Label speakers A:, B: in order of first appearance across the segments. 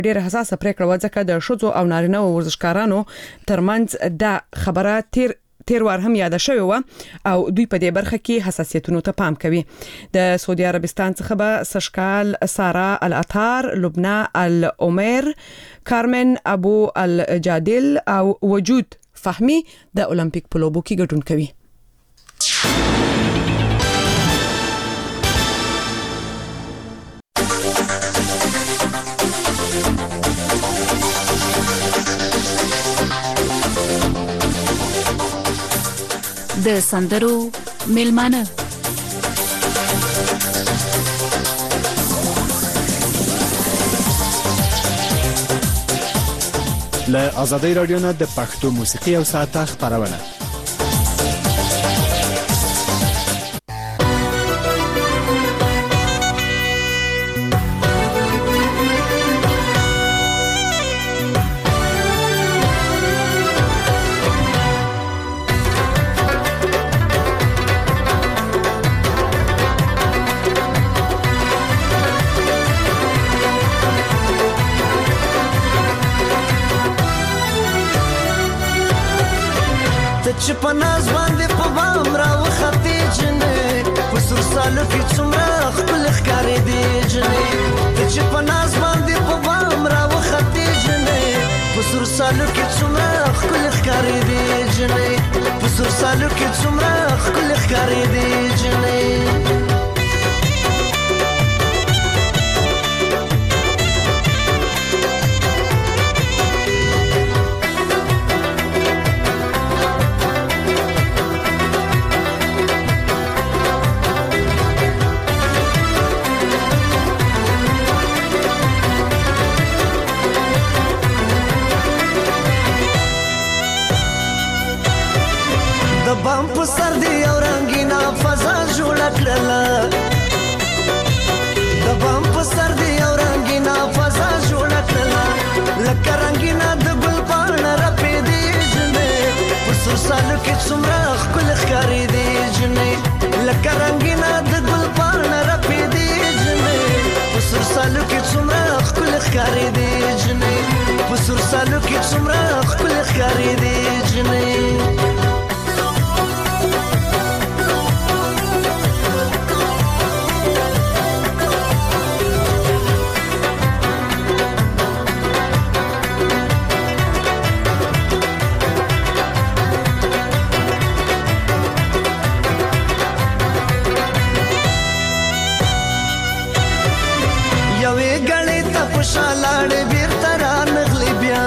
A: ډیره حساسه پریکړه وځکه د شوزو او نارینه ورزشکارانو ترمنځ د خبره تیر وار هم یاد شوی و او دوی په دې برخه کې حساسیتونو ته پام کوي. د سعودي عربستان څخه به سشکال سارا العطار، لبنى العمر، کارمن ابو الجادل او وجود فهمي د اولمپیک په لوبو کې ګډون کوي.
B: د سندرو میلمانه
C: له آزادۍ رادیو نه د پښتو موسیقي او ساعته خبرونه.
D: چې په ناز باندې په بام راوختې جنې په سور سالو کې څومره خپل ښکارې دي جنې چې په ناز باندې په بام راوختې جنې په سور سالو کې څومره خپل ښکارې دي جنې په سور سالو کې څومره خپل ښکارې دي جنې. بام په سر دی او رنگینا فضا جوړ کړله د بام په سر دی او رنگینا فضا جوړ کړله لکه رنگینا د ګل پاڼه رپې دی جنې په سور سالو کې څومره ښکل ښکارې دی جنې لکه رنگینا د ګل پاڼه رپې دی جنې په سور سالو کې څومره ښکل ښکارې دی جنې په سور سالو کې څومره ښکل ښکارې دی جنې. شالاړ بیرته را نغلی بیا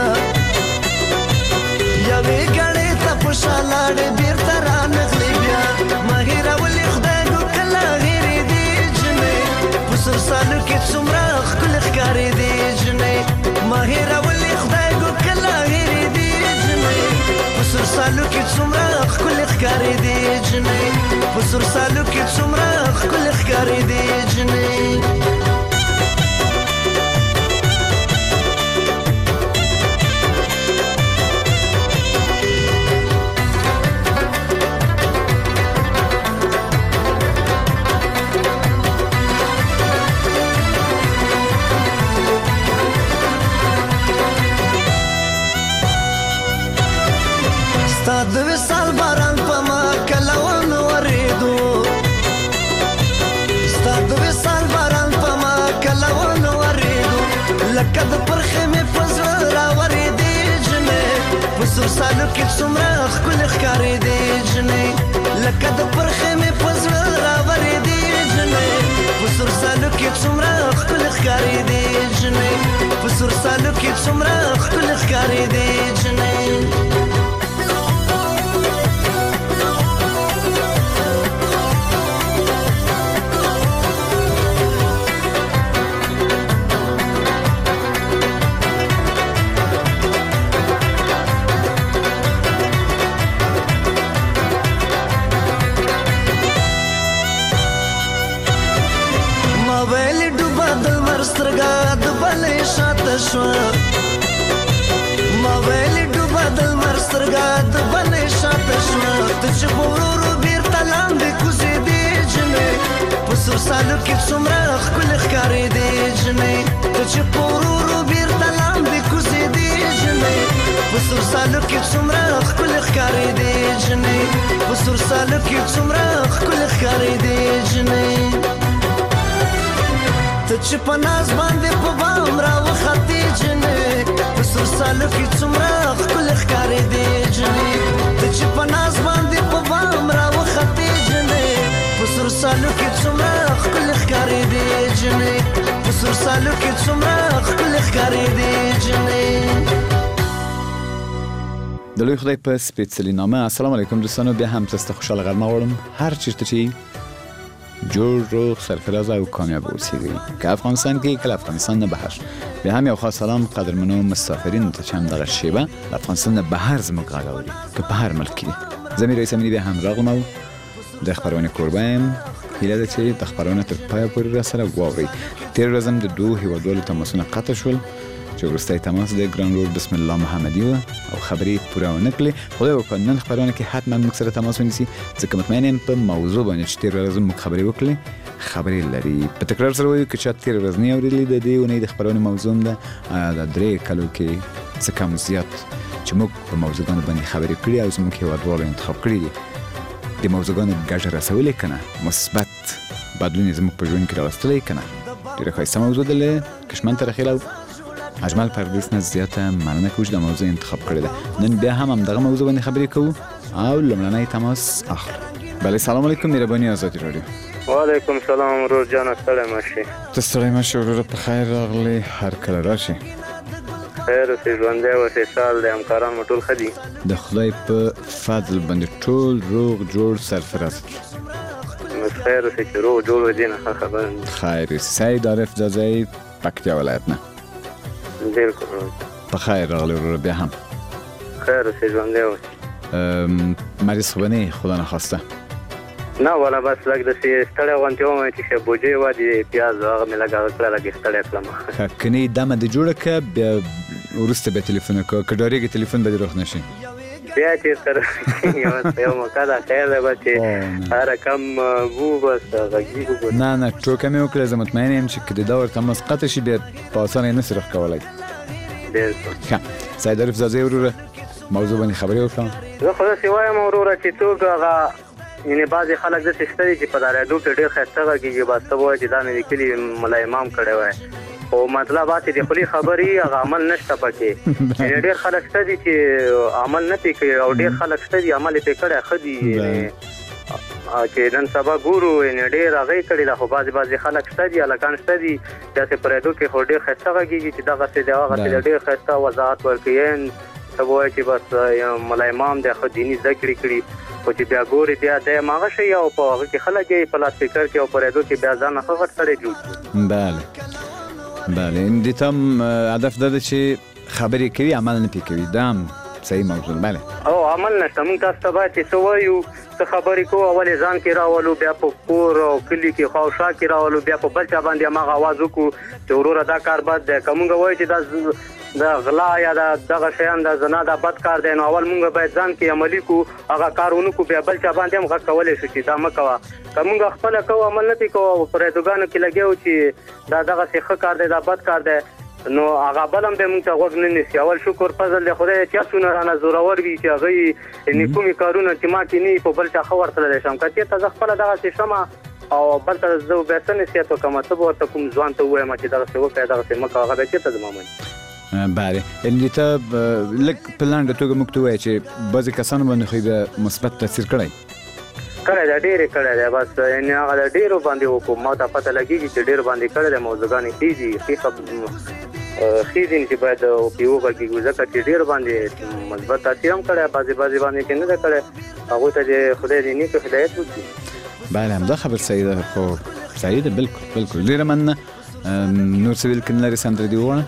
D: یوې ګړې ته په شالاړ بیرته را نغلی بیا مهیره ولې خدای نو کله هېرې دي جنې په سر سالو کې څومره ښکلې ښکارې دي جنې مهیره ولې خدای نو کله هېرې دي جنې په سر سالو کې څومره ښکلې ښکارې دي جنې په سر سالو کې څومره ښکلې ښکارې دي جنې. د وصال باران په ما کلون ورېدو ستا د وصال باران په ما کلون ورېدو لکه د پرخې مې په زړه راورېدې جنې په سور سالو کې څومره ښکلې ښکارېدې جنې لکه د پرخې مې په زړه راورېدې جنې په سور سالو کې څومره ښکلې ښکارېدې جنې په سور سالو کې څومره ښکلې ښکارېدې جنې. سترګه د بلې شاته شوه ما ویل ډوبه د لمر سترګه د بلې شاته شوه ته چې په ورو ورو بېرته لاندې کوزېدې جنې په سر سالو کې څومره ښکلې ښکارېدې جنې ته چې په ورورو بېرته لاندې کوزېدې جنې په سر سالو کې څومره ښکلې ښکارېدې جنې په سر سالو کې څومره ښکلې ښکارېدې جنې ته چې په ناز باندې په بام راوختې جنې په سر سالو کې څومره ښکلې ښکارېدې جنې ته چې په ناز باندې په بام راوختې جنې په سر سالو کې څومره ښکلې ښکارېدې جنې په سر سالو کې څومره ښکلې ښکارېدې جنې
C: د لوی خدای په سپېڅلي نامه. السلام علیکم دوستانو، بیا هم تاسو ته خوشاله غرمه غواړم هر چیرته چې جوړ روغ سرفراز او کامیاب اوسئ، که افغانستان کې که افغانستان نه بهر. بیا هم یو خاص سلام قدرمنو مسافرین ته چې هم دغه شیبه د افغانستان نه بهر زموږ غږ اوري که په هر ملک کې. زه میر رئیس امینی بیا هم راغلم او د خبرونې کوربه یم. هیله ده چې د خبرونه تر پایه پورې راسره واورئ. تېره ورځ هم د دوو هیوادوالو تماسونه قطع شول چې وروستی تماس د ګران ورور بسم الله محمدي و او خبرې پوره ونه کړې. خدای وکړه نن خبرونه کې حتما موږ سره تماس ونیسي، ځکه مطمئن یم په موضوع باندې چې تېره ورځ موږ خبرې وکړې خبرې لري. په تکرار سره وایو که چا تېره ورځ نه اورېدلې د دې اونۍ د خبرونې موضوع ده د 3 کلو کې څه کم زیات چې موږ په موضوعګانو باندې خبرې کړې او زموږ هیوادوالو انتخاب کړي دي. د موضوعګانو ګټه رسولې که نه، مثبت بدلون یې زموږ په ژوند کې راوستلی که نه. ډېره ښایسته موضوع ده، له کشمن ترخیل او اجمل پردیس نه زیاته مننه کوم چې د موضوع انتخاب کړی ده. نن بیا هم همدغه موضوع باندې خبرې کوو او لومړنی تماس اخلو. بله، سلام علیکم، مهرباني آزادي راډیو.
E: وعلیکم سلام ورور جانه، ستړی مه شې.
C: ته ستړی مه شې وروره، په خیر راغلی، هر کله راشې.
E: خیر اوسې، ژوندی اوسې، سال دی، همکاران مو ټول ښه دي؟
C: د خدای په فضل باندې ټول روغ جوړ سرفراز.
E: بس خیر اوسې چې روغ جوړ وي، نه ښه خبره ده.
C: خیر اوسې. سعید عارف ځاځی، پکتیا ولایت نه.
E: بالکل
C: په خیر راغلی وروره، بیا هم
E: خیر اوسې، ژوندی اوسې.
C: مریض خو به نه یې خدا نخواسته؟
E: نه والا بس لږ داسې ستړی غوندې وم چې بوجۍ وه د پیاز هغه مې لږ هغه کړه، لږ یې ستړی کړم.
C: که نه یې دمه دې جوړه کړه، بیا وروسته بیا تلیفون وکړه، که ډارېږي تلیفون به دې روغ نه شي.
E: بیا چې سره یو موقع ده، خیر ده بس چې هر رقم وو بس غږېږو بس.
C: نه ټوکه مې وکړه، زه مطمئن یم چې که د دور تماس قطع شي بیا په اسانه یې نسي روغ کولی.
E: بالکل
C: ښه، سعید عارف ځاځی وروره موضوع باندې خبرې وکړم.
E: زه خو داسې وایم وروره چې څوک هغه یعنې بعضې خلک داسې شته دي چې په دا راډیو کې ډېر ښایسته غږېږي، بس ته به وایې چې دا مې لیکلي ملا امام کړی وای، خو مطلب هسې د خولې خبرې هغه عمل نشته پکې. یعنې ډېر خلک شته دي چې عمل نه پرې کوي او ډېر خلک شته دي عمل یې پرې کړی ښه دي، چې نن سبا ګورو یعنې ډېر هغه یې کړي ده، خو بعضې خلک شته دي، هلکان شته دي داسې په راډیو کې خو ډېر ښایسته غږېږي چې دغسې دی هغسې دی، ډېر ښایسته وضاحت ورکوي. ته به وایې چې بس ملا امام دی، ښه دیني زده کړې کړي، خو چې بیا ګورې بیا دی هماغه شی او په هغه کې خلک یې په لاسپیکر کې او په راډیو کې بیا ځان ښه غټ سړی جوړ کړي. بله
C: دې ته هم هدف دا ده چې خبرې کوي عمل نه پرې کوي، دا هم صحیح موضوع. بله
E: او عمل نشته، موږ تاسو ته باید چې څه وایو څه خبرې کوو، اول یې ځان کې راولو، بیا په کور او کلي کې خواوشا کې راولو، بیا په بل چا باندې هماغه آواز وکړو چې وروره دا کار بد دی. که موږ وایو چې دا غلا یا دغه شیان د زنا دا بد کار دی، نو اول موږ باید ځان کې عملي کړو، هغه کار ونه کړو، بیا بل چا باندې هم غږ کولی شو چې دا مه کوه. که موږ خپله کوو عمل نه پرې کوو او په راډیوګانو کې لګیا وو چې دا دغسې ښه کار دی، دا بد کار دی، نو هغه بل هم دی موږ ته غوږ نه نیسي. اول شکر فضل دی خدای چې هڅونه رانه زورور وي چې هغه یې کومې کارونه چې ما کې نه وي په بل چا ښه ورتللی شم. که چېرته زه خپله دغسې شمه او بل ته زه بیا څه نصیحت وکړم، ته به ورته کوم ځوان ته ووایم چې دغسې وکړه دغسې مه کوه، هغه بیا چېرته زما مني.
C: بله، یعنې ته لږ په لنډه توګه موږ ته ووایه چې بعضې کسانو باندې خو یې مثبت تاثیر کړی دی،
E: ډېرې کړی دی، بس یعنې هغه د ډېرو باندې وکړو، ما ته پته لګېږي چې ډېر باندې کړی دی، موضوعګانې ښې دي، ښې دي چې باید پرې وغږېږو، ځکه چې ډېر باندې مثبت تاثیر هم کړی، بعضې باندې چې نه ده کړی، هغوی ته دې خدای دې نیکه هدایت وکړي.
C: بله همدا خبر صحیح ده، خو صحیح ده، بالکل ډېره مننه. نور څه ویل که نه لرې سندره دې وغواړه؟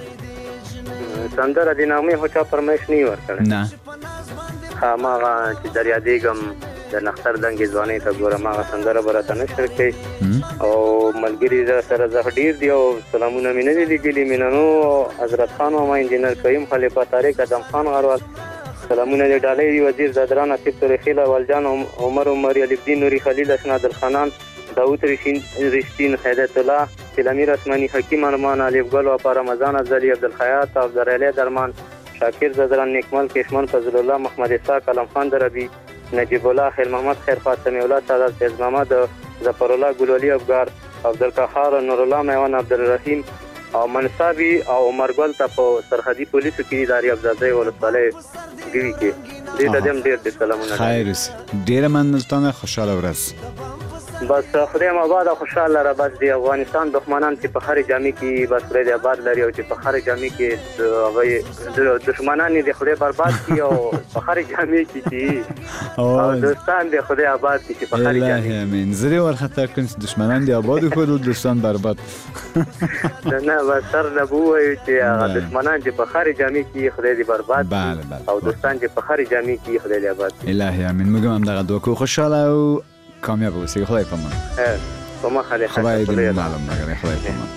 E: سندره د نامې خو چا فرمایش نه وي ورکړی.
C: نه
E: هماغه چې در یادېږم د نختر دنګې ځوانۍ ته ګورم، هغه سندره به راته نشر کوي او ملګري سره زه ډېر دي او سلامونه مې نه دي لېږلي، میننو حضرت خان ماما، انجینر کریم خلیفه، طارق ادم خان غروال، سلامونه دې ډالۍ وزیر زادران، اسیب تورخیل، اولجان عمر عمري، الف دین نوري، خلیل اشنا، عبدالخنان، داوود رشتین هدایت الله تلمیر اسمانی حکیم ارمان علی گل و رمضان افضلی عبدالخیاط عبدالعلی درمان شاکر زدران نیکمل کشمن فضل الله محمد اسحاق علم خان دربی نجیب الله خیل محمد خیر فاطمی الله سعادت فیض محمد ظفر الله ګلولي افغار عبدالقهار نور الله میوان عبدالرحیم او منصابی او عمرګل ته په سرحدي پولیسو کې اداري افزادۍ ولسوالۍ ګوي کې دې ته هم ډېر سلامونه
C: خیر اوسې ډېره مننه خوشاله ورځ
E: بس خدای مو آباد او خوشاله را بس دی افغانستان دښمنان چې په هر جامع کې بس خدای دې آباد لري او چې په هر جامع کې هغه دښمنان دې خدای برباد کړي او په هر جامع کې چې او دوستان دې خدای آباد کړي چې په هر جامع
C: الله امين زری ورخطر کړي چې دښمنان دې آباد کړي او دوستان برباد
E: نه بس سر نه بووي چې دښمنان چې په هر جامع کې خدای دې برباد
C: کړي
E: او دوستان چې په هر جامع کې خدای دې آباد کړي
C: الله امين موږ هم دغه دوه کو خوشاله او کامیاب اوسئ خدای پامان
E: په مخه
C: خدای دې معلوم نگره خدای پامان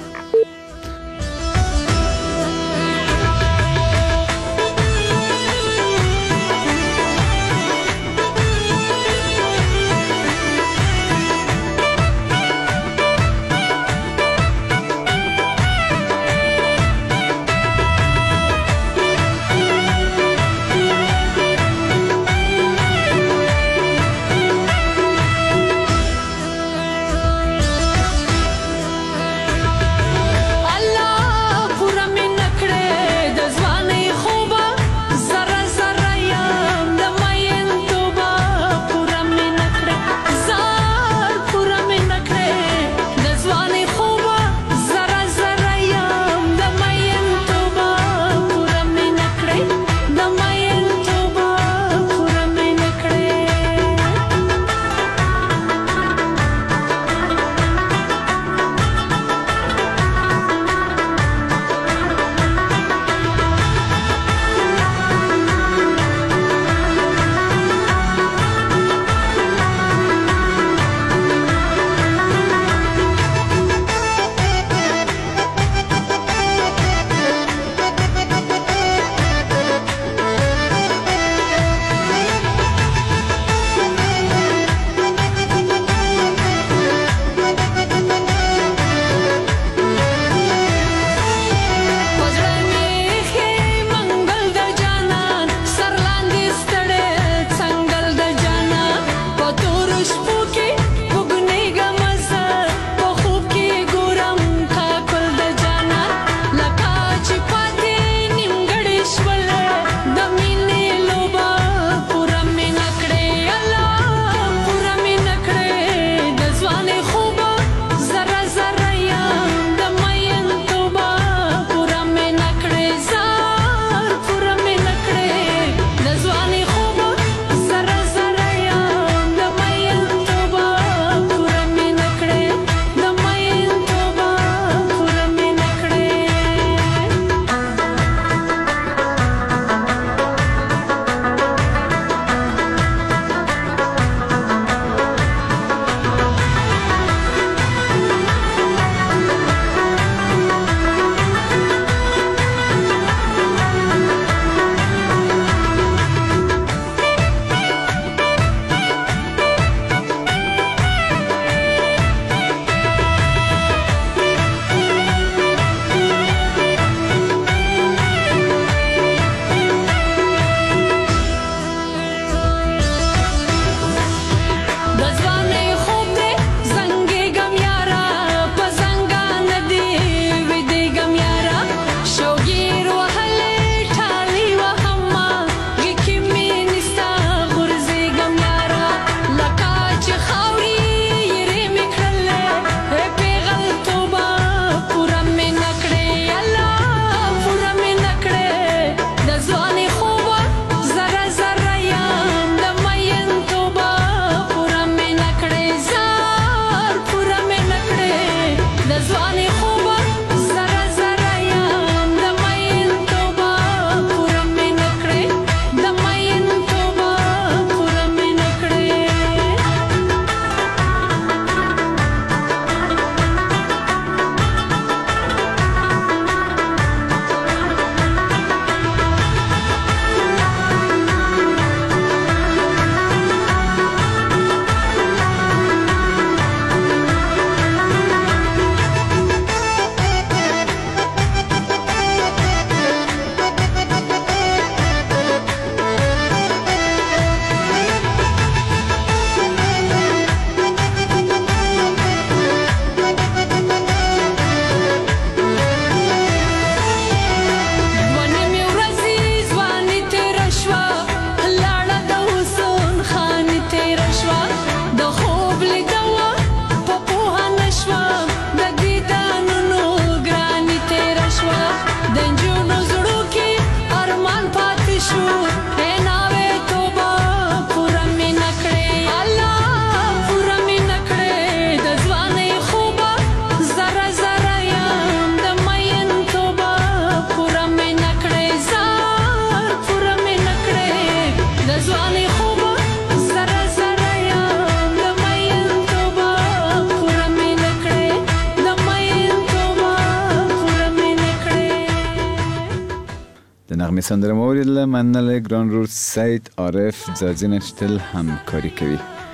C: د نغمې سندره مو واورېدله. مننه ګران رور سید عارف ځاځي چې تل همکاري کوي.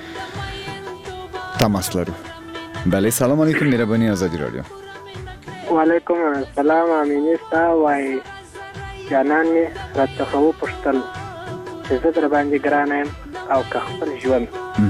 C: تماس لرو. بله سلام علیکم مهرباني آزادی رادیو.
F: وعلیکم السلام. امینی ستا وای جانان می راڅخه وپوښتل چې زه در باندې ګران یم او که خپل ژوند.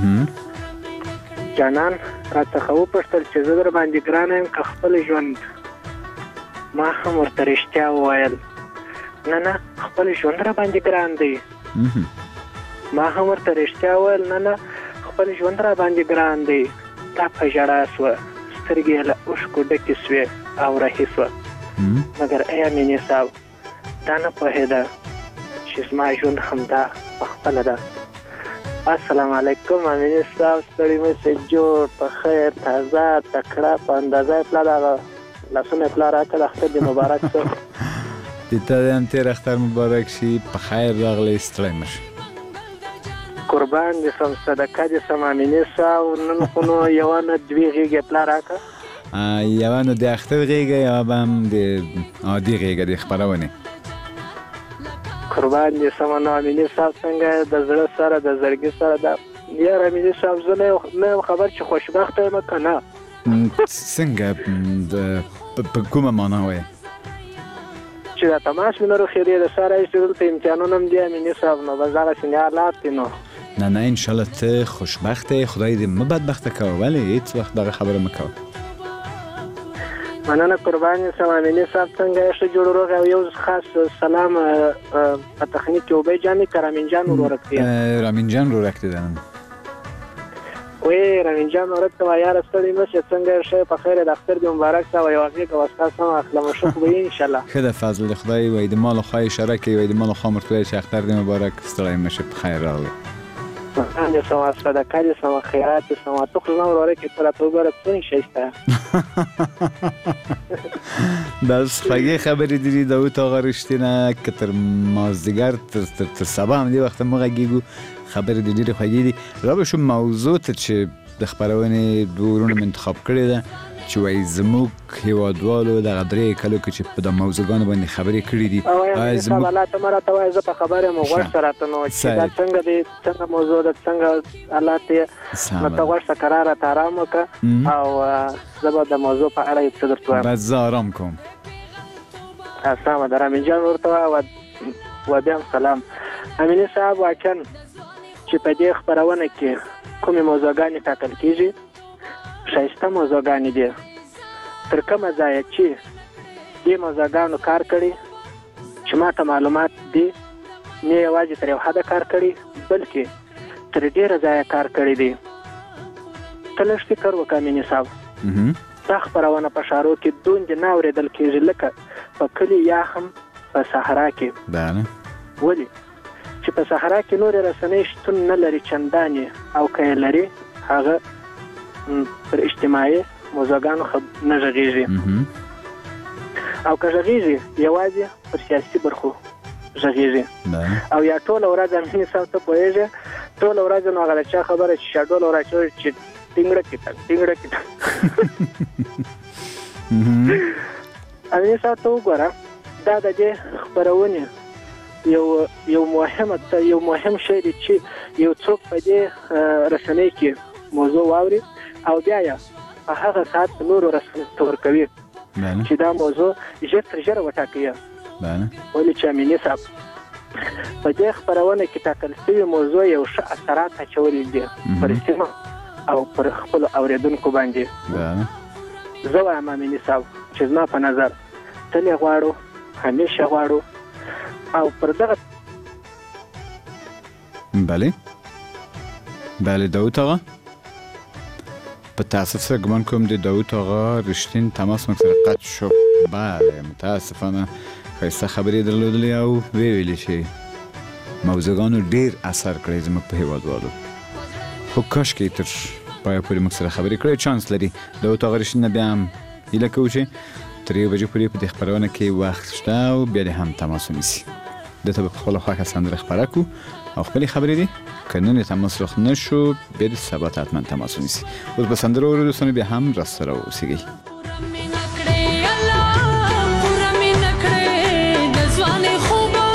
F: جانان راڅخه وپوښتل چې زه در باندې ګران یم که خپل ژوند. ما هم ورته رښتیا وویل نه خپل ژوند را باندې ګران دی. ما هم ورته رښتیا وویل نه خپل ژوند را باندې ګران دی. دا په ژړا سوه، سترګې یې له اوښکو ډکې سوې او رهي سوه. مګر ای امینې صاحب دا نه پوهېده چې زما ژوند همدا پخپله ده. السلام علیکم امینې صاحب، ستړي مه شئ، جوړ په خیر تازه تکړه په اندازه یې پلار هغه لاسونه یې پلار راکړل. اختر دې مبارک شه.
C: د تا هم تېر اختر مبارک شي. په خیر راغلی، ستړی مه شئ.
F: قربان دې سم، صدقه دې سم امینې صاحب. نن خو نو یوه نه دوې غېږې پلار راکړه.
C: یوه نو د اختر غېږه، یوه به هم د عادي غېږه د خپرونې.
F: قربان دې سم. نو امینې صاحب څنګه د زړه سره د زړګي سره ده یار امینې صاحب؟ زه نه یم خبر چې خوشبخته یم که نه.
C: څنګه په کومه معنا وایې؟
F: چې دا تماس مې نه روښېدې د سره ایستې دلته امتحانونه هم دي امینې صاحب. نو بس دغسې حالات دي. نو
C: نه انشاءالله ته خوشبخته، خدای دې مه بدبخته کوه، ولې هیڅ وخت دغه خبره مه کوه.
F: مننه قربان دې سم امینې صاحب. څنګه یې ښه جوړ روغ؟ او یو خاص سلام په تخنیک کې اوبی جان دي که رامین جان ورورک دی؟
C: رامین جان ورورک دی.
F: وی رامین جان ورورک ته وایه یاره ستړي مه شې، څنګه یې ښه په خیر د اختر دې مبارک شه او یوه غېږه وستا سمه اخلمه ښه خو به یې انشاءالله.
C: ښه ده فضل خدای وایي د ما له خوا اشاره کوي، وایي د ما له خوا ورته وایي چې اختر دې مبارک، ستړی مه شې، په خیر راغلی.
F: دې سمه صدقه دې سمه خیرات دې سمه. تو خو زما ورورک یې ته راته وګوره څنګه ښایسته.
C: بس خوږې خبرې دي داود آقا رښتینه که تر مازدیګر تر سبا هم دې وخته مو غږېږو. خبرې دې ډېرې خوږې دي. را به شو موضوع ته چې د خپرونې دوه ورونه مې انتخاب کړې ده چې وایي زموږ هېوادوالو دغه درې کلو کې چې په د موضوعګانو باندې خبرې کړې دي.
F: وایي صاحب الله ته مه راته وایه، زه په خبره یم غوږ ته راته نو چې دا څنګه دی، څنګه موضوع ده، څنګه حالات یې، نو ته غوږ ته کرار راته ارام وکړه او زه به د موضوع په اړه یې څه درته وایم.
C: بس زه ارام کوم.
F: سمه ده. رامین جان ورته وایه و بیا هم سلام. امینې صاحب واقعا چې په دې خپرونه کې کومې موضوعګانې ټاکل کېږي ښایسته موضوعګانې دي. تر کومه ځایه چې دې موضوعګانو کار کړي چې ما ته معلومات دي، نه یوازې تر یو حده کار کړي بلکې تر ډېره ځایه کار کړي دي. ته لږ فکر وکړه امینې صاحب، دا خپرونه په ښارو کې دومره نه اورېدل کېږي لکه په کلي یا هم په صحرا کې. ولې چې په صحرا کې نورې رسنۍ شتون نه لري چندانې، او که یې لري هغه پر اجتماعي موضوعګانو نه غږېږي، او که غږېږي یوازې پر سیاسي برخو غږېږي. او یا ټوله ورځ امینې صاحب ته پوهېږي ټوله ورځ نو هغه د چا خبره چې شاډوله وراچوي چې ټینګړه کېټک ټینګړه کېټک. امینې صاحب ته وګوره، دا د دې خپرونې یو مهم شی دی چې یو څوک په دې رسنۍ کې موضوع واوري او بیا یې په هغه ساعت نورو رسنیو ته ورکوي چې دا موضوع ژر تر ژره وټاکي. ولې چې امینې صاحب په دې خپرونه کې ټاکل شوې موضوع یو ښه اثرات اچولي دي پر سیمه او پر خپلو اورېدونکو باندې. زه وایم امینې صاحب چې زما په نظر تل یې غواړو، همیشه غواړو او پر دغه
C: بله داود آقا په تاسف سره ګمان کوم د داود آقا رښتین تماس موږ سره قطع شو. بله متاسفانه ښایسته خبرې درلودلې او ویلې چې موضوعګانو ډېر اثر کړی زموږ په هېوادوالو، خو کاشکې تر پایه پورې موږ سره خبرې کړی. چانس لري داود آقا رښتین نه بیا هم هیله کوو چې تر 1 بجې پورې په دې خپرونه کې وخت شته او بیا دې هم تماس ونیسي. دته په خپله خوښه سندره خپره کړو او خپلې خبرې دي که نن یې تماس رخ نه شو بیا د سبا ته حتما تماس ونیسي. اوس به سندره واورو دوستانو، بیا هم راسره اوسېږئ.
G: پورا مې نکړې د ځوانۍ خوبه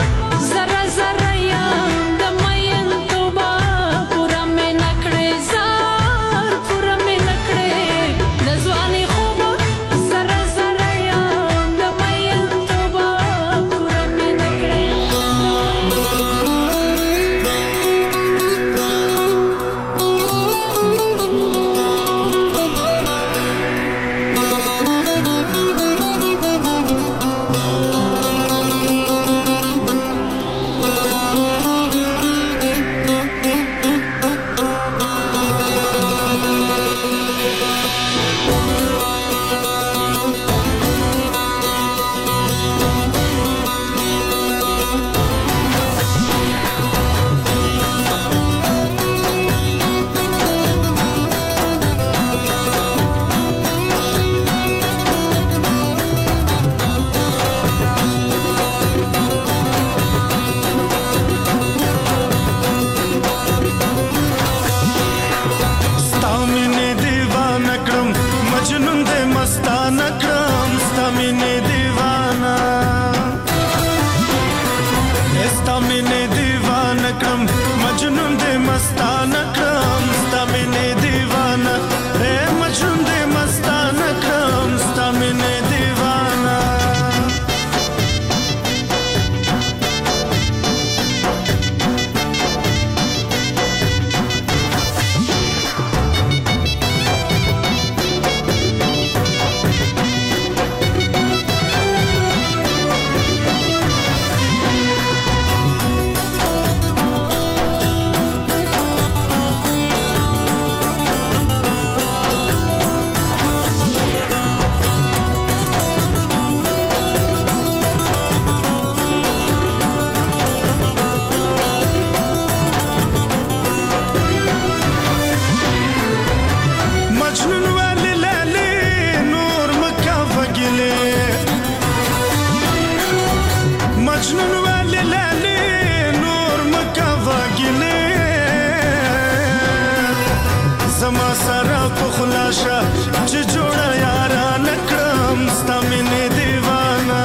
G: مجنون ولی لالی نور مکوا گلی زما سره په خلاشه چې جوړه یارا نکړم ستا مینې دیوانه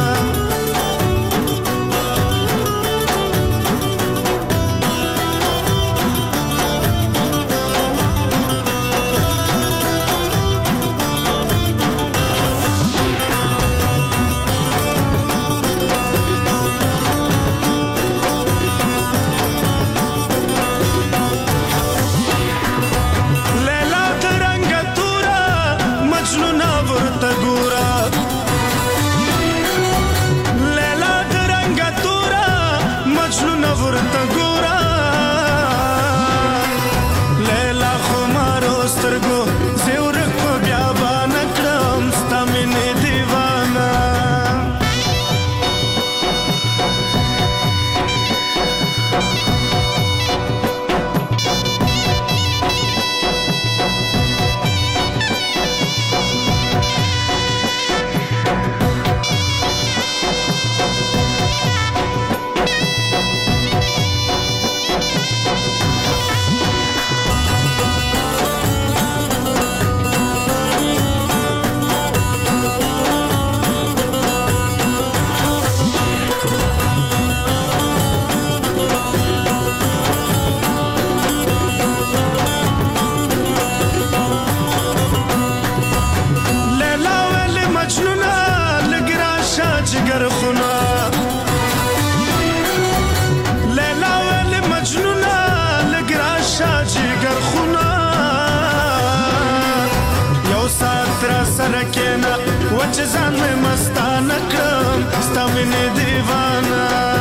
G: چې ځان مې مستانه کړم ستا مینې دیوانه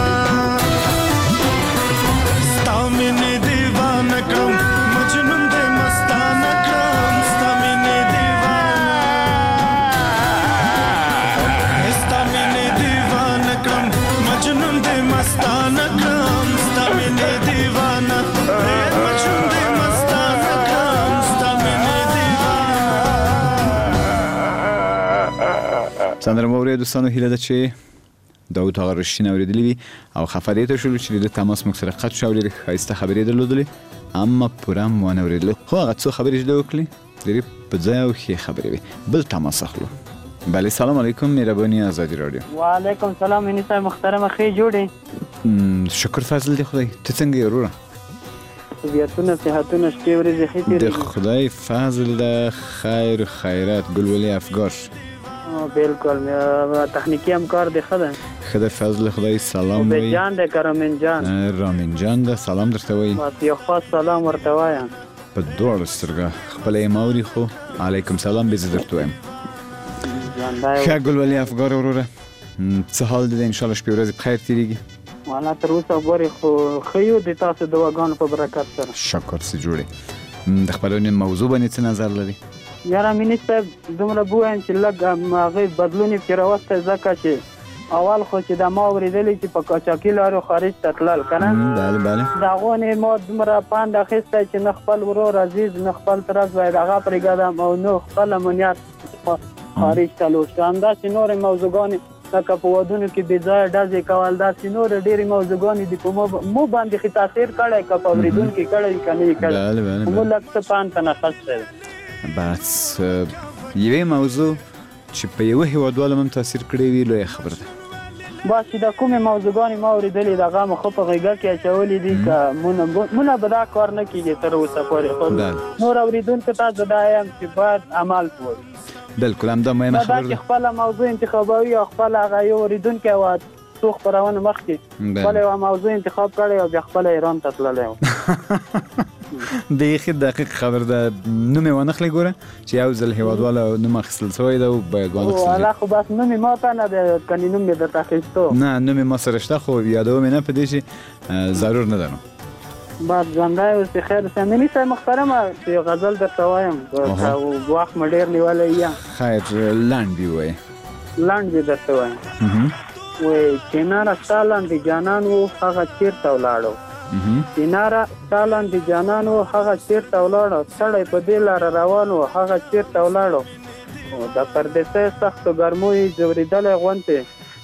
G: ستا مینې دیوانه کړم مجنون دې مستانه کړم ستا مینې دیوانه ستا مینې دیوانه کړم مجنون دې مستانه کړم ستا مینې دیوانه مجنون دې مستانه کړم ستا مینې
C: سندره مو اورید دوستانو، هیله ده چې داود آقا رشتین اوریدلی وي او خفه دیته شولو چې د تماس موږ سره قطع شو، ډېرې ښایسته خبرې یې درلودلې اما پوره مو ونه اورېدلې، خو هغه څو خبرې چې ده وکړې ډېرې په ځای او ښې خبرې وې. بل تماس اخلو. بله سلام علیکم، مهرباني آزادي رادیو.
F: وعلیکم سلام مینی صاحب محترمه، ښې جوړې؟
C: شکر فضل دی خدای، ته څنګه یې وروره؟
F: طبیعتونه صحتونه شپې ورځې ښې تېرېږي؟
C: د خدای فضل ده، خیر خیرات. ګلولي افګار
F: بالکل تخنیکی همکار دی، ښه ده
C: ښه ده فضل خدای. سلام وایي
F: جان دی که رامین جان؟
C: رامین جان ده، سلام درته وایي.
F: یو خاص سلام ورته وایم
C: په دواړو سترګه خپله یې ما اوري، خو علیکم سلام به زه درته وایم. ښه ګلولي افګار وروره، څه حال دی؟ انشاءالله شپې ورځې په خیر تېرېږي؟
F: والا تر اوسه ګورې خو ښه یو د تاسو دواګانو په برکت سره.
C: شکر څه جوړې. د خپرونې موضوع باندې څه نظر لري؟
F: یاره مینی صاحب دومره بووایم چې لږ هغې بدلون یې پکې راوستی، ځکه چې اول خو چې د ما اورېدلي چې په قاچاقي لارو خارج ته تلل که نه،
C: بله بله،
F: د هغو نه ما دومره پند اخیستی چې نه خپل ورور عزیز نه خپل ترس باید هغه پرېږدم او نه خپل امنیت خارج ته لوشته. همداسې نورې موضوعګانې لکه په ودونو کې بې ځایه ډزې کول، داسې نورې ډېرې موضوعګانې دي په مو باندې ښې تاثیر کړی، که په اورېدونکي کړی که نه یې کړی، مو لږ څه پند ته نخستی دی.
C: بس یوې موضوع چې په یوه هېوادوالو هم تاثیر کړی وي لویه خبره ده.
F: بس چې د کومې موضوعګانې ما اورېدلې د هغه مو ښه په غېږه کې اچولي دي، که مونه به دا کار نه کېږي تر اوسه پورې، خو نور اورېدونکو ته زه دا یم چې باید عمل وکړي.
C: بلکل همدا مهمه خبره ده.
F: دا چې خپله موضوع انتخابوي او خپل هغه یو اورېدونکی و څو خپرونه مخکې خپله یوه موضوع انتخاب کړی او بیا خپله ایران ته تللی و.
C: دغه دقیق خبر ده. نوم یې وانخلې ګوره چې یو ځل هېوادواله نوم اخیستل شوی ده او باید وانخیستل.
F: والا خو بس نوم یې ما ته نه دی، کنې نوم یې درته اخیستو؟ نه
C: نوم یې ما سره شته، خو یادوم یې نه په دې چې ضرور نه ده. نو
F: بس ژوندی اوسې، خیر اوسې. میني صاحب محترمه یو غزل درته وایم، وخت مې ډېر نیولی یم.
C: خیر لنډ یې ووایې.
F: لنډ یې درته وایم. وایي چیناره ستا لاندې جانان و هغه چېرته ولاړو، چیناره ستا لاندې جانان و هغه چېرته ولاړو، سړی په دې لاره روان و هغه چېرته ولاړو، د پردیسۍ سختو ګرمو یې ځورېدلی غونتې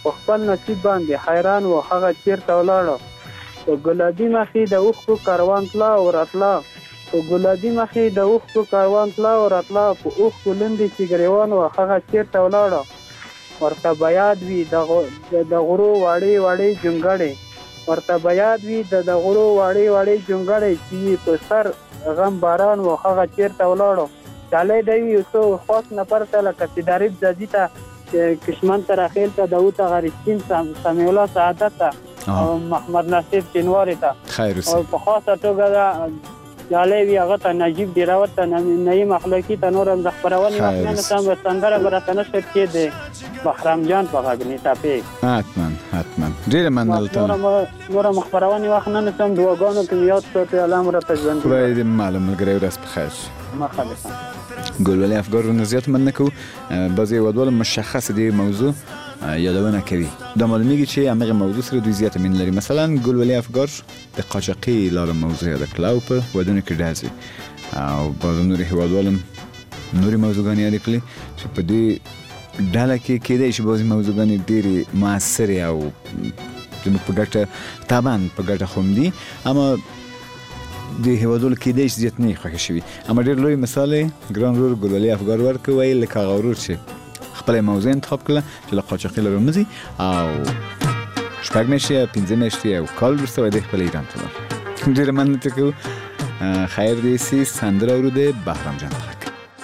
F: په خپل نصیب باندې حیران و هغه چیرته ولاړو په ګلابي مخې د اوښکو کاروان تلا او راتلا په ګلابي مخې د اوښکو کاروان تلا او راتلا په اوښکو لندې چې ګریوان و هغه چیرته ولاړو ورته به یاد وي د غرو واړې واړې جونګړې ورته به یاد وي د غرو واړې واړې جونګړې چې په سر غم باران و هغه چیرته ولاړو چاله دی یو څو خاص نفر ته لکه سیداریب زادی ته کشمن ته راخیل ته داوود غریشین سمیع الله سعادت ته او محمد نصیر چنواری ته
C: خیر اوسه
F: او په خاصه توګه چاله وی هغه ته نجیب دیراوت ته نعیم اخلاقی ته نورم د خبرونې وختونه سم سندره براتنه شت کې دی بخرام جان په غږنی تاپی
C: حتما ډیر مننه
F: نور مخبرونې وختونه سم دواګانو کې یاد ساتي علامه را تجوند
C: خدای دې معلومه ګرای ورځ په خیر
F: مخالفه
C: ګلولي افګار رو زیات من نکو بعضی ودوال مشخص دی موضوع یادونه کوي د معلومیږي چې هغه موضوع سره دوی زیات من لري مثلا ګلولي افګار د قاچاقي لار موضوع د کلاو په ودونه کې راځي او بعض نوري هوادوالم نوري موضوعګان یاد کړي چې په دې ډاله کې کېدای شي بعضی موضوعګان ډېری موثر او په ګټه طبعا په ګټه خوم دي اما د هوادول کې دیش زیات نه خوښ شوی اما ډېر لوی مثال ګران رور ګلولي افګار ورکوي لکه غورور چې خپل موضوع انتخاب کړه چې له قاچاقي لرو مزي او شپږ میاشتې 15 میاشتې او کال ورسره د خپل ایران ته ډېر مننه کوم خیر دې سي سندره ورده بهرام جان تک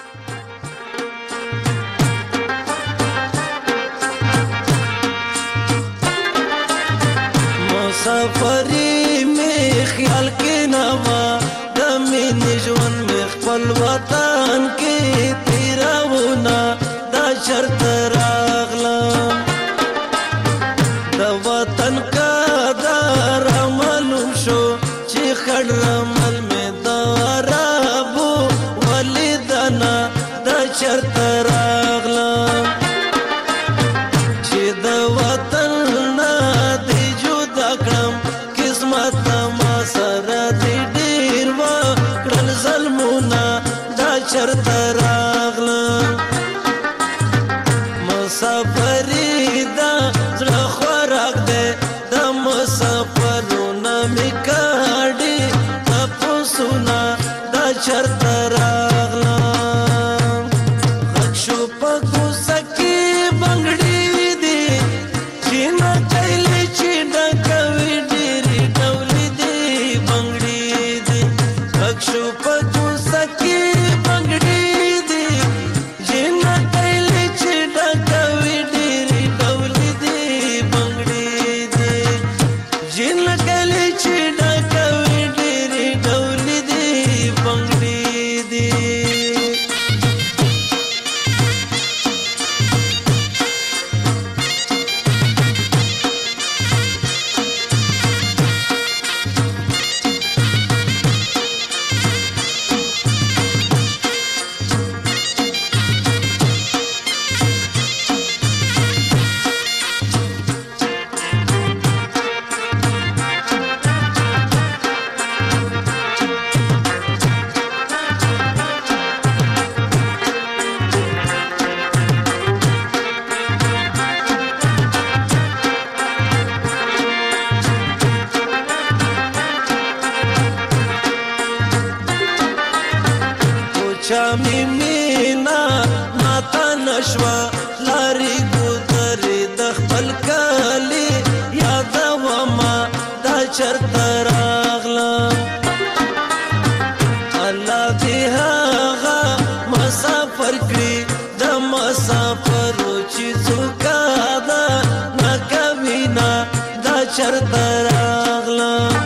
D: مسافری می خیال کې نوا د مینې ژوند می خپل وطن کې تیراونا دا شرط راغلم د وطن قدر معلوم شو چې خړ رمل می دارابو ولیدنا دا شرط راغلم چې د وطن چرته راغلم مسافری دا زړه خوراک دی د مسافرونه می کاډي تاسوونه دا چرته راغلم غږ شو په کوڅه کې بنګړي دي چې نه کایلې چې ډکوي ډېرې ډولې دي بنګړي دي غږ شو په کوڅه کې چامی مینا ماتا نشوا لاری گودری د خپل کالی یاد وما دا چرته راغلم الله دې هغه مسافر کړی د مسافرو چې څوکا دا نکوینا دا چرته راغلم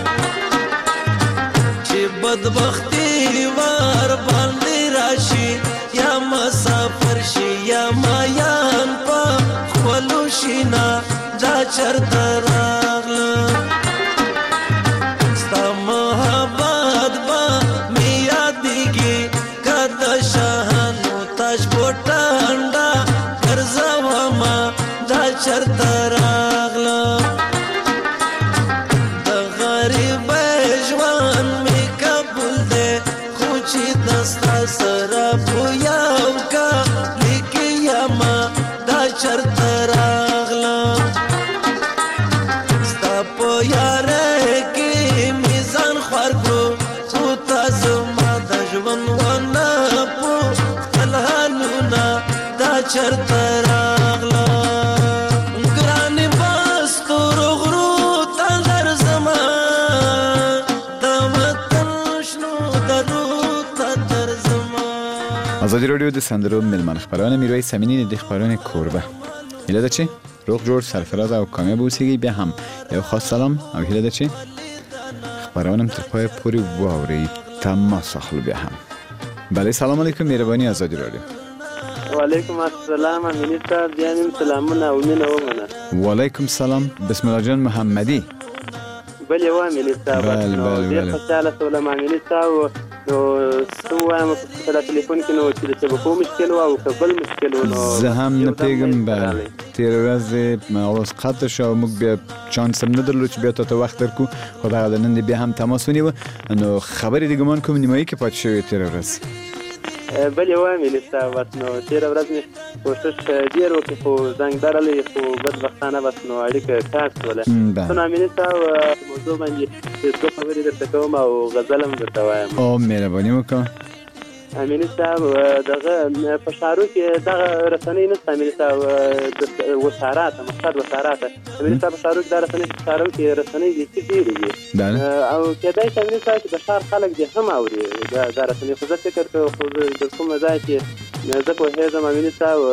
D: چې بدبختی ور باندې یا مسافر شي یا مایان په خپلو شینا دا چرته راغلم ستا محبت به مې یادېږي که د شاهانو تاج په ټنډه ګرځومه دا چرته راغلم د غریبۍ ژوند مې قبول دی خو چې دستا سره یو کا لیکي یما دا چرته راغلم
C: ازادي رادیو د سندرو ملمان خبرانه میرویس امینی د خبرانه کوربه هیله ده چی روغ جوړ سرفراز او کامیاب اوسئ. بیا هم یو خاص سلام او هیله ده چی خبرانم تر پای پوری واوري تماس اخلو. بیا هم بله سلام علیکم مهربانی ازادی رادیو.
F: و علیکم السلام امینی صاحب جانم سلامونه او مینه ومنه.
C: و علیکم سلام بسم الله جان محمدی.
F: بله و امینی صاحب ډیر خوشاله سولم امینی صاحب. نو څه وایم په تلیفون کې نو چې د شبکو مشکل او کبل مشکل و نو
C: زه هم نه پیګم. بله تیر ورځ اوس قطع شو موږ بیا چانس هم نه درلود چې بیا ته وخت درکو خو دا نن بیا هم تماس ونیو نو خبرې د ګمان کوم نیمایي کې پات شوې تیر ورځ.
F: بله وایم صاحب نو تیر ورځ مې کوشش ډیر وکړ خو زنګ درلې خو بدبختانه بس نو اړیکه کات ولا نو امینه صاحب موضوع باندې څه خبرې درته کوم او غزل هم درته وایم.
C: او مهرباني وکړه
F: امینه صاحب. دغه په شارو کې دغه رسنۍ نشته امینه صاحب وسارات مقصد وسارات امینه صاحب په شارو کې د رسنۍ دي ډېرې دي او کېدای شي امینه صاحب د شار خلک دې هم اوري دا رسنۍ خو زه فکر کوم د کومه ځای چې زه پوهېږم امینه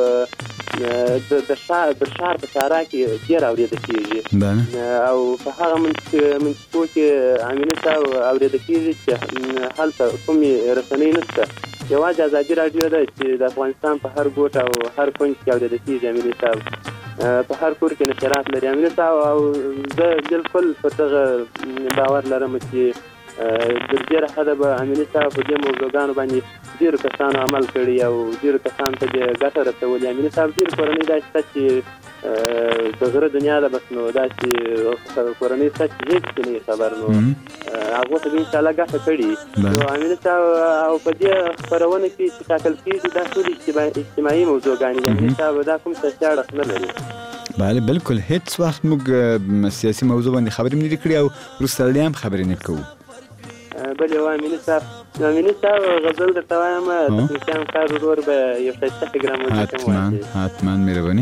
F: صاحب د شار په سارا کې ډېر اورېده کېږي او په هغه منطقو کې امینه صاحب اورېده کېږي چې هلته کومې رسنۍ نشته. یوازې ازادي راډیو ده چې د افغانستان په هر ګوټ او هر کونج کې اورېده کېږي امینه صاحب. په هر کور کې نشرات لري امینه صاحب او زه بالکل په دغه باور لرم چې تر ډېره حده به امینه صاحب په دې موضوعګانو باندې ډېرو کسانو عمل کړي او ډېرو کسانو ته دې ګټه رسولې. امینه صاحب ډېرې کورنۍ داسې شته چې د غره دنیا ده بس نو داسې کورنۍ شته چې هېڅ څه نه خبر نو هغو ته به انشاءالله ګټه کړي. نو امینه صاحب او په دې خپرونه کې چې ټاکل کېږي دا ټول اجتماعي موضوعګانې دي امینه صاحب دا کوم سیاسي اړخ نه لري.
C: بله بالکل هیڅ وخت موږ سیاسي موضوع باندې خبرې نه کړې او وروسته هم خبرې نه کوو.
F: بله وایم امینه صاحب. امینه صاحب غزل درته وایم تخنیکیان کار ورور به یو ښایسته فکرام وکړي.
C: حتما مهرباني.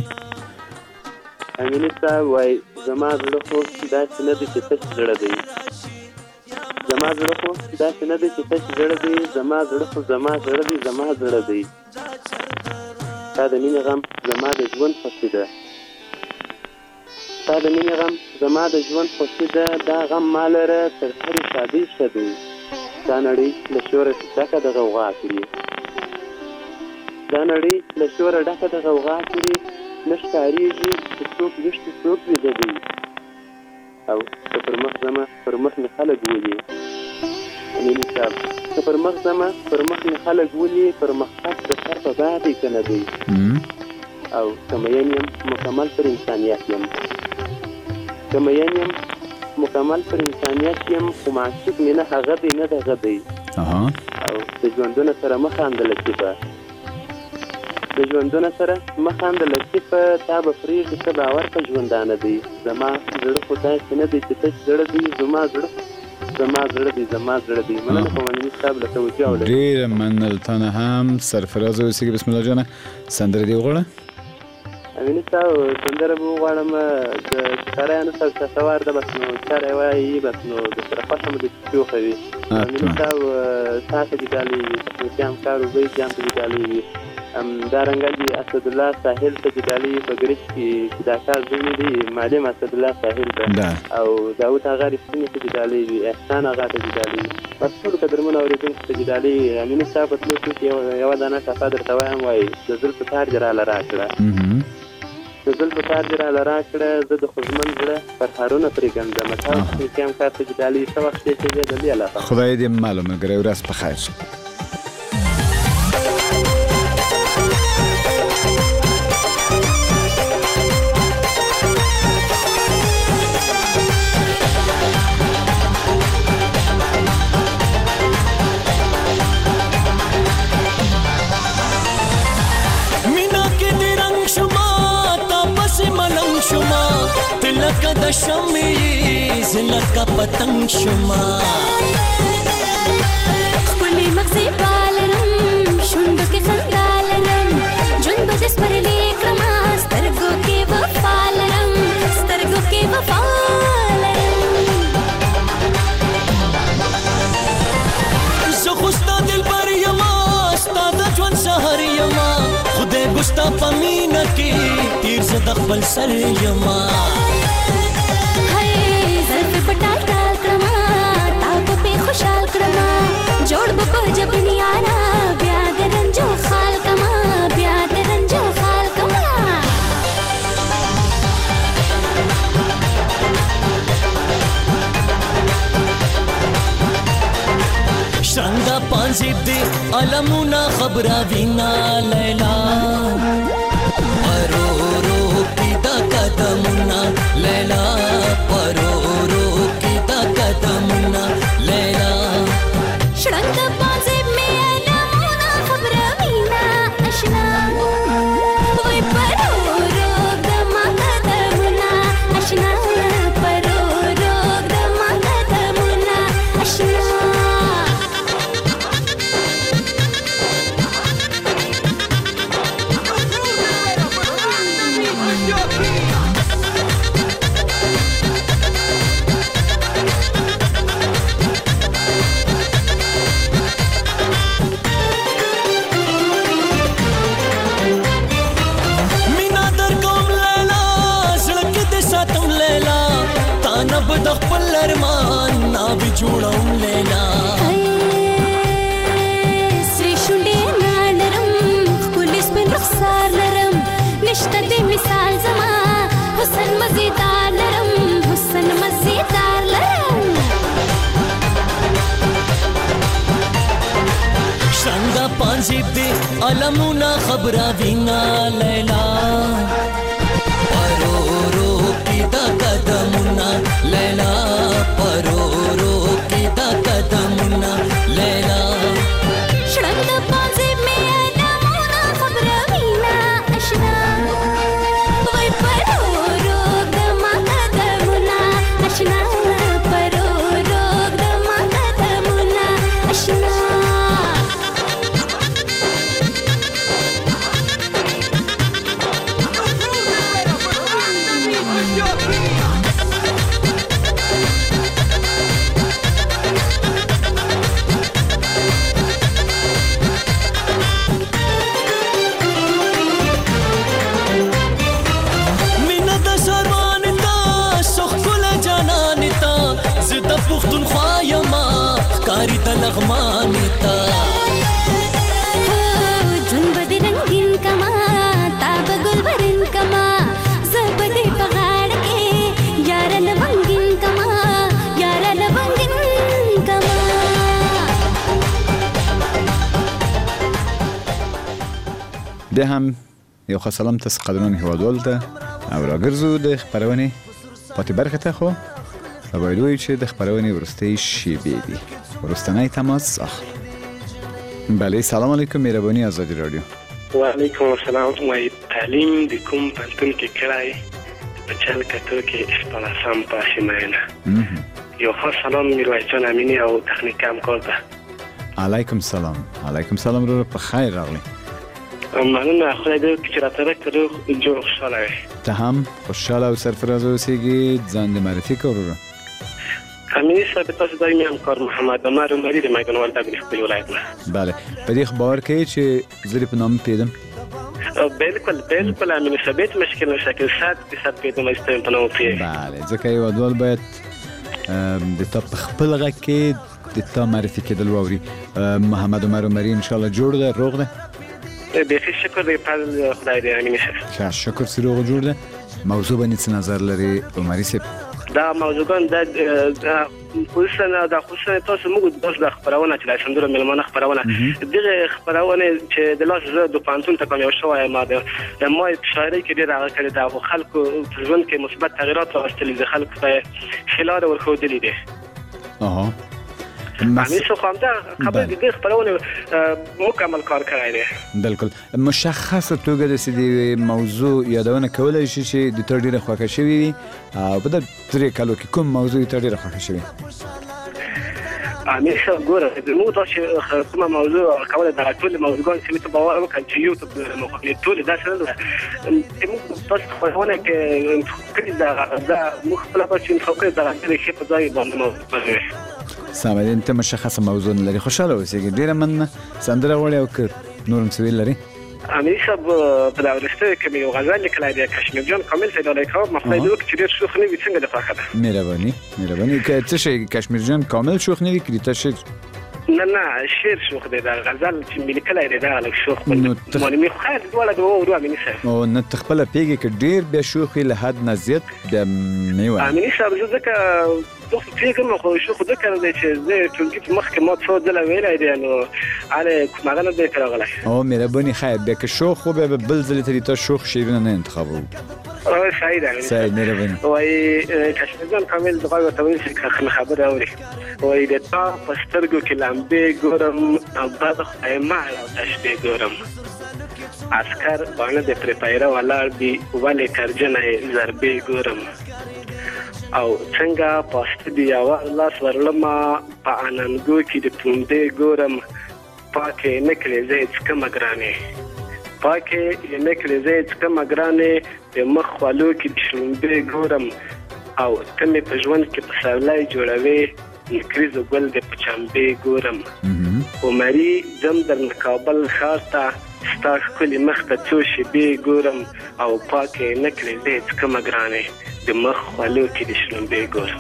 F: امینه صاحب وایي زما زړه خو داسې نه دی چې تش زړه دی. زما زړه خو داسې نه دی چې تش زړه دی. زما زړه خو زما زړه دی زما زړه دی. تا د مینې غم زما د ژوند خوښي ده. تا د مینې غم زما د ژوند خوښي ده. دا غم ما لره تر هرې شادۍ ښه دی. دا نړۍ له شوره ډکه د غوغا کړي. دا نړۍ له شوره ډکه د غوغا کړي. نه ښکارېږي چې څوک ویښ دي څوک ویده دی. او که پر مخ ځمه پر مخ مې خلک ولي. امینه صاحب که پر مخ ځمه پر مخ مې خلک ولي. پر مقصد د سر په بار دی که نه دی. او که مین یم مکمل پر انسانیت یم. که مین یم مکمل پر انسانیت یم خو معشوق مې نه هغه دی نه دغه دی. او د ژوندونه سره مه خانده لطیفه. د ژوندونه سره مه خانده لطیفه. تا به پرېږدي ته باور په ژوندانه دی. زما زړه خو داسې نه دی چې تش زړه دی. زما زړه زما زړه دی زما زړه دی. مننه کوم امینه صاحب له توجه ولري.
C: ډېره مننه تا نه هم سرفراز اوسئ. بسم الله جانه سندره دې وغواړه.
F: امینه صاحب سندره به وغواړم د ستاریانو سره سوار ده بس نو چاره وایي بس نو درسره خوښه مو د ټوخه وي. امینه صاحب تا ته دې ډالۍ وي تخنیکي همکار وبید جان ته دې ډالۍ وي. همدارنګه دې اسدالله ساحل ته دې ډالۍ وي په ګرج کې چې دا کار زوی دی معلم اسدالله ساحل ته او داود هغه رښتینې ته دې ډالۍ وي. احسان هغه ته دې ډالۍ وي. بس ټولو قدرمنو اورېدونکو ته دې ډالۍ وي. امینه صاحب په تلو کې یوه دانه ټپه درته وایم وایي د زلفو تار دې راله راکړه. د زلفو تار دې راله راکړه. زه د خوږمن زړه پرهارونه پرې ګنډم. تا تخنیکي همکار ته دې ډالۍ ښه وخت دی چې دی د دې علاقه
C: خدای دې معلوم ملګری ورځ په خیر.
H: لکه د شمعې زلکه پتنګ شما
I: خپلې مغزې پالرم شونډو کې خندا لرم ژوند به دې سپرلی کړمه سترګو کې وفا لرم سترګو کې وفا لرم
H: زه خو ستا دلبر یمه ستا د ژوند سهار د خپل سر یما
I: هاي زلف پټال ټال کړما تا په خوشحال کړما جوړ په جبنی یارا بیا د رنجو خال کما بیا د رنجو خال کما
H: شرنګا پانځي دې علمونه خبره وینا لیلا پرورو کی دا قدمونه لیلا پرورو کی دا قدمونه لیلا
I: شرنګا پانځي مې علمونه خبره وینا آشنا وای پرورو د ما قدمونه آشنا پرورو د ما قدمونه آشنا
H: د خپل ارمان نا به جوړوم لیلا
I: سری شونډې نرم پولیس په رخسار لرم نشته د مثال زما حسن مزیدار لرم حسن مزیدار لرم
H: شرنګا پانځي دې علمونه خبره وینا لیلا پرورو کی دا قدمونه لیلا پرورو کی دا قدمونه لیلا
I: شرنګا پانځي مې علمونه خبره وینا آشنا وای پرورو د ما قدمونه آشنا پرورو د ما قدمونه آشنا
H: پختونخوا یما کاری د لغمانی تا
I: جون بدی رنگین کما تا بگل برن کما زبدی پغاڑ کے یار لونگین کما یار لونگین کما
C: ده هم یو ښه سلام تاسو قدرمن هیوادوال ته او راګرځو د خبرونه پاتې برخه ته خو باید وایي چې د خبرونې وروستۍ شیبې دي وروستنی تماس اخلو بله سلام علیکم مهرباني آزادي رادیو
F: وعلیکم السلام وای تعلیم د کوم پنتون کې کړای په چل کتو کې استلاسم پاشماینا یو خاص سلام میرویس جان امینی او تخنیک همکار ته
C: علیکم سلام رو په خیر راغلی
F: مننه خدای دې چې راته کړو جوړ خوشاله
C: ته هم خوشاله او سرفراز اوسېږي ځان دې معرفي کړو
F: امینی صاحب تاسو دایمي همکار محمد عمر عمری د میدان ولدا د خپل ولایت نه
C: بله په دې خبر کې چې زری په نام پیدم
F: بالکل امینی صاحب مشکل نشه کې 100% پیدم استم په نوم پیه
C: بله ځکه یو ډول باید د تاسو خپل غږ کې د تاسو معرفي کېدل ووري محمد عمر عمری ان شاء الله جوړ ده روغ ده
F: بخیر شکر دې په خدای دې امینی صاحب
C: شکر سره روغ جوړ ده موضوع باندې څه نظر لري عمری صاحب
F: دا موضوعان د خصوصا تاسو موږ د خبرونه چې د سندرو ملمانه خبرونه دغه خبرونه چې د لاس زه د پانتون ته کوم یو شوی ما د ما شاعري کې ډیر هغه کړی دا خلکو ژوند کې مثبت تغیرات راوستلي د خلکو په خلال ورخودلې دي معنی څه کوم دا خبره د خبرونه مکمل کار کوي
C: بالکل مشخصه توګه د سړي موضوع یادونه کولای شي چې د تر ډیره خوښه شوی وي او په دې کالو کې کوم موضوع تر ډیره خوښه شوی
F: امیر صاحب ګوره موږ تاسو کومه موضوع کوله دا ټول موضوعان چې په باور وکړ چې یوټیوب مخابل ټول دا څه موږ تاسو خبرونه کې کړي دا مختلف چې فوقي دا راځي چې په ځای باندې موضوع
C: سامدین انت مشخصه موضوع لري خوشاله اوسئ ډیره من سندره وړي او نورم سویل لري
F: امیر صاحب په دا ورسته کې یو غزل لیکلای دی کشمیر جان کامل ته ډالۍ کوم مخکې دوه چې ډیر شوخ نه وي څنګه د فخر
C: مهرباني که څه شي کشمیر جان کامل شوخ نه وي کړی ته شي
F: نه شعر شوخ دی دا غزل چې لیکلای دی دا شوخ په معنی خو خیر ولا دوه امیر صاحب
C: او نه تخپل پیګه کې ډیر به شوخي له حد نه زیات د میوه
F: امیر صاحب ځکه دوه پیګه خو شوخ د کړل دی چې زه ټولګي په مخ کې ما څو ځله ویلای دی نو اله کومه نه دی کړغله
C: او مهرباني خیر به که شوخ خو به بل ځل ته شوخ شیرینه نه انتخابو
F: سعید
C: مهرباني
F: وای کشمیر جان کامل دغه ته چې خبره اوري وای د تا پسترګو کې لامبې ګورم او بعد خیمه او تشبیه ګورم عسكر باندې د پریپایره ولاړ دی ولې کرجنې ضربې ګورم او څنګه پاست دی او لاس ورلما په اننګو کې د پوندې ګورم پاکه نکلې زې څکه مګرانه پاکه نکلې زې څکه مګرانه د مخ والو کې د شلومبې ګورم او تمه په ژوند کې په سړلای جوړوي نکریز ګل د پچامبې ګورم عمرې زم در کابل ښار ته ستاش کلی مخ ته څو شیبې ګورم او پاکه نکلې زې څکه مګرانه د مخ والو کې د شلومبې ګورم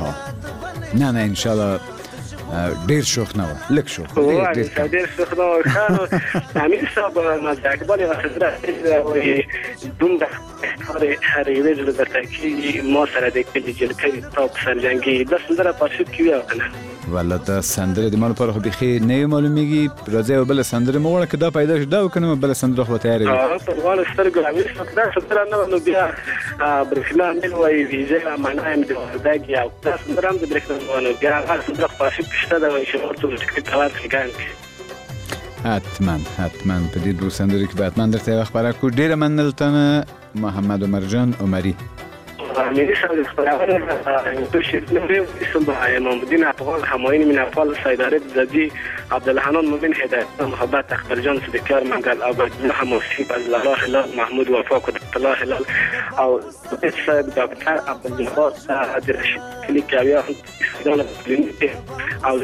C: نه ان شاء الله ډیر شوخ نه لک شوخ
F: ډیر شوخ نه خانو امیر صاحب ما د اکبر خبره دومره هر یو ورځ د تاکي ما سره د کلی جلکې ټاپ سرجنګي د سندره پاسو کې یو کنه
C: والله دا سندره د مال پر خو بخي نه معلومیږي راځي بل سندره مو ورکه دا پیدا شدا وکنه بل سندره خو تیار وي
F: په غوړ سترګو امیر صاحب دا سندره نو بیا برخلا من وای ویزه معنایم د ورداګي او دا سندره د برخلا نو بیا هغه سندره پاسو شته دا چې ورته ټکټ کار څنګه
C: حتما په دې دوه سندره کې به حتما درته خبره کو ډیره منلتنه محمد عمر جان عمري
F: امیر صاحب خبره تو شیت نو اسم محمدین افغان همایون من افعال سیداره زدی عبدالحنان مؤمن هدایت محبت اختر جان صدیقیار منگل عبد الله موسیب از الله هلال محمود وفا کد الله هلال او صاحب دکتر عبدالجبار رشید کلیکاویا استادان کلینیک او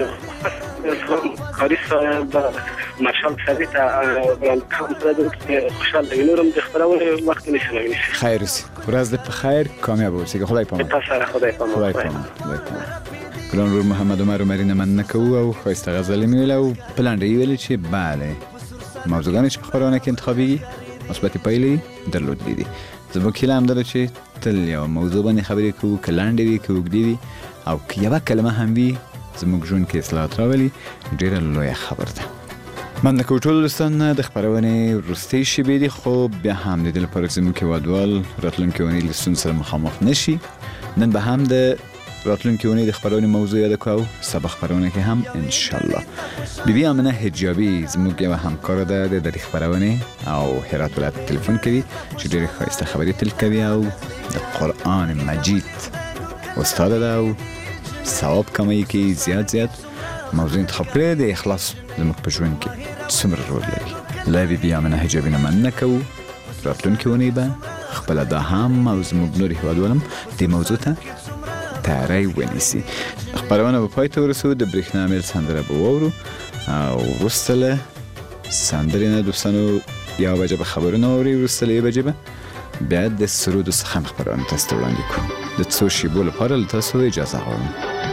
F: خالی صاحب مارشال سریت کام زده خوشحال نورم د خبرونه وخت نشم
C: خیر سی ورځ د خیر کامیاب اوسئ خدای پامه
F: خدای پامه
C: ګران ورور محمد عمر عمري نه من نکوه او خاصه غزل میلو پلان دی ویل چې bale موضوعونه چې خبرونه کې انتخابي مثبت پایلې درلود دي زموږ کلام در چې تل یو موضوع باندې خبرې کوو کلاندې وي کوګدي وي او یو کلمه هم وي زموږ ژوند کې اصلاحات راولي ډیره لویه خبره ده من نکو ټول دوستان د خبرونه وروستي شی به دي خو بیا هم د لپاره زموږ کې وادوال راتلونکي ونی لسون سره مخامخ نشي نن به هم د راتلونکي ونی د خبرونه موضوع یاد کوو سبا خبرونه کې هم ان شاء الله بیبي امنه حجابي زموږ یو همکار ده د خبرونه او هرات ولایت تلیفون کوي چې ډېر ښایسته خبرې تل کوي او د قرآن مجید استاد ده او ثواب کمایي کې زیات موضوع انتخاب کړی د اخلاص زموږ په ژوند کې څومره رول لري لا بیبي امنه حجابي نه من نکوو راتلونکي ونی به خپل ده هم او زموږ نور هیوادوالم د موضوع ته تیاری ونیسي خبرونه په پای ته ورسو د برېښنا میل سندره به واورو او وروسته سندرې نه دوستانو یا بجه به خبرونه اوري وروسته یې بجه به بیا د سرود څخه خبرونه تاسو ته وړاندې کوم د څو شیبو لپاره له تاسو اجازه غواړم